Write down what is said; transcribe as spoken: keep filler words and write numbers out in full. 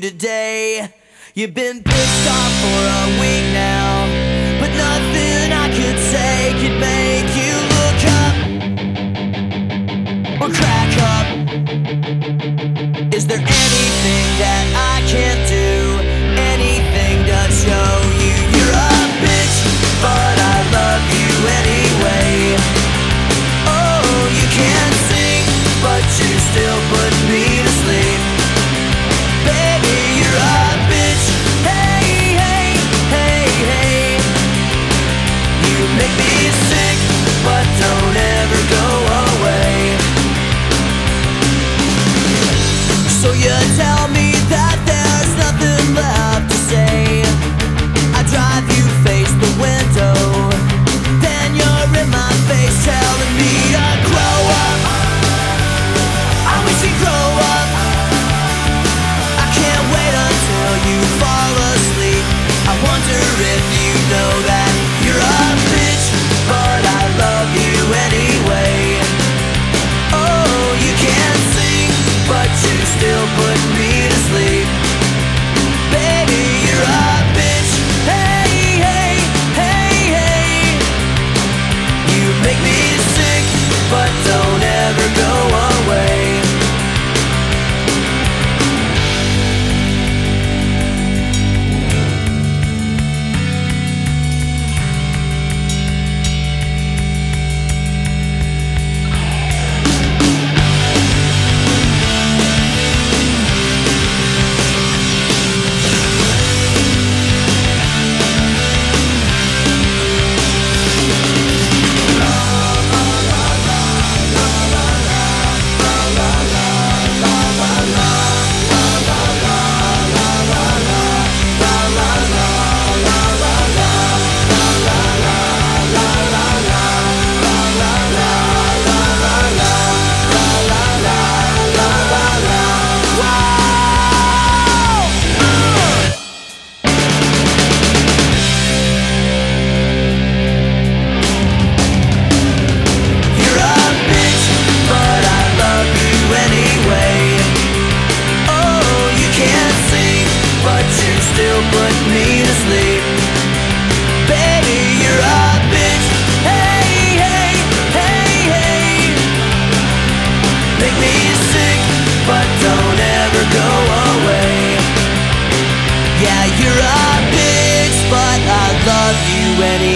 today. You've been pissed off for a week now, but nothing I could say could make you look up or crack up. Is there anything that I can't do? Anything to show you you're a bitch, but I love you anyway. Oh, you can't sing, but you still put me to sleep. Baby, you're a bitch. Hey, hey, hey, hey. You make me sick, but don't ever go away. So you tell me that there's nothing left to say. I drive you face the window, then you're in my face telling me to grow up. I wish you'd grow up. I can't wait until you fall asleep. I wonder if you know that you're a bitch, but I love you anyway. Oh, you can't sing, but you still put me to sleep. Baby, you're a bitch. Hey, hey, hey, hey. You make me sick, but don't ever go away. You're a bitch, but I love you anyway.